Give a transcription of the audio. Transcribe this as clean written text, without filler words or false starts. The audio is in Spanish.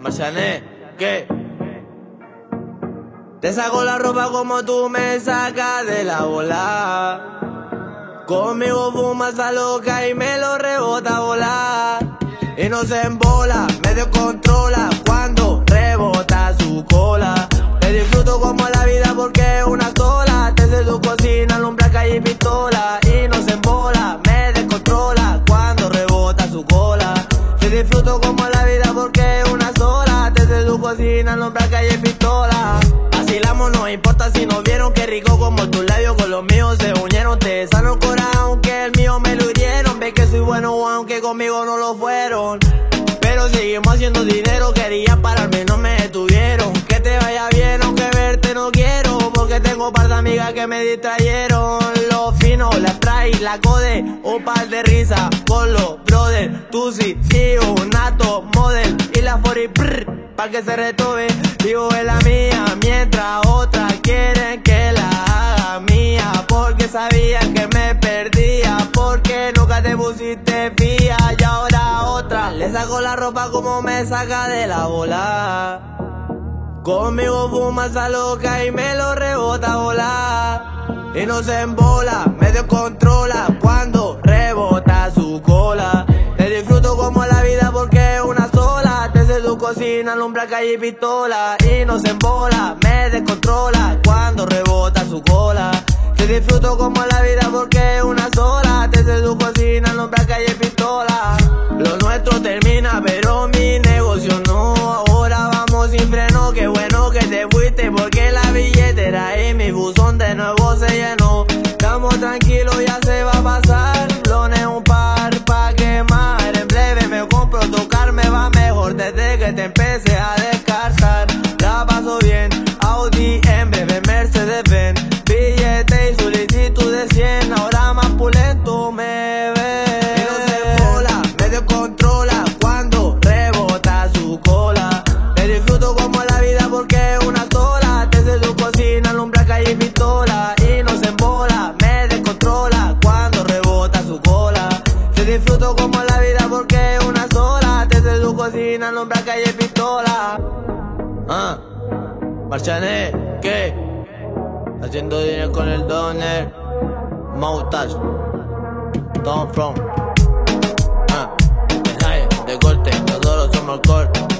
Marciané, ¿qué? Te saco la ropa como tú me sacas de la bola. Conmigo fumas a loca y me lo rebota a volar. Y no se embola, me descontrola cuando rebota su cola. Te disfruto como la vida porque es una sola. Desde tu cocina alumbra calle y pistola. Y no se embola, me descontrola cuando rebota su cola. Te disfruto como la vida porque es una sola. Desde tu cocina alumbra calle y pistola. Vacilamos, no importa si nos vieron. Qué rico como tus labios con los míos se unieron. Te sano el corazón aunque el mío me lo hirieron. Ves que soy bueno aunque conmigo no lo fueron. Pero seguimos haciendo dinero. Quería pararme, no me detuvieron. Que te vaya bien aunque verte no quiero. Porque tengo par de amigas que me distrayeron. Lo fino, la trae, la code. Un par de risas con los brothers. Tusi, tío, nato, model. Y la 40 pa' que se retome. Vivo en la mía mientras otras quieren que la haga mía. Porque sabían que me perdía. Porque nunca te pusiste fía. Y ahora otra le saco la ropa como me saca de la bola. Conmigo fuma esa loca y me lo rebota a volar. Y no se embola, me descontrola cuando rebota su cola. Te disfruto como la vida porque es una sola. Desde tu cocina alumbra calle y pistola. Y no se embola, me descontrola cuando rebota su cola. Te disfruto como la vida porque es una sola. Desde tu cocina alumbra calle y pistola. Lo nuestro termina pero mi negocio no. Ahora vamos sin freno, qué bueno que te fuiste porque la billetera y mi buzón de nuevo se llenó. Estamos tranquilos, ya se va a pasar. Blones un par pa' quemar. En breve me compro, tocar me va mejor desde que te empecé a descartar. La paso bien, Audi, en breve Mercedes Benz. Billete y solicitud de 100, ahora más pulento me ves. Y no se embola, me descontrola cuando rebota su cola. Me disfruto como la vida porque es una sola. Desde su cocina alumbra calle y pistola. Y no se embola, me descontrola cuando rebota su cola. Te disfruto como la vida porque es una sola. Desde su cocina alumbra calle y pistola. Marciané, ¿qué? Haciendo dinero con el Donner. Moustache Tom From de calle, de corte, nosotros somos el corte.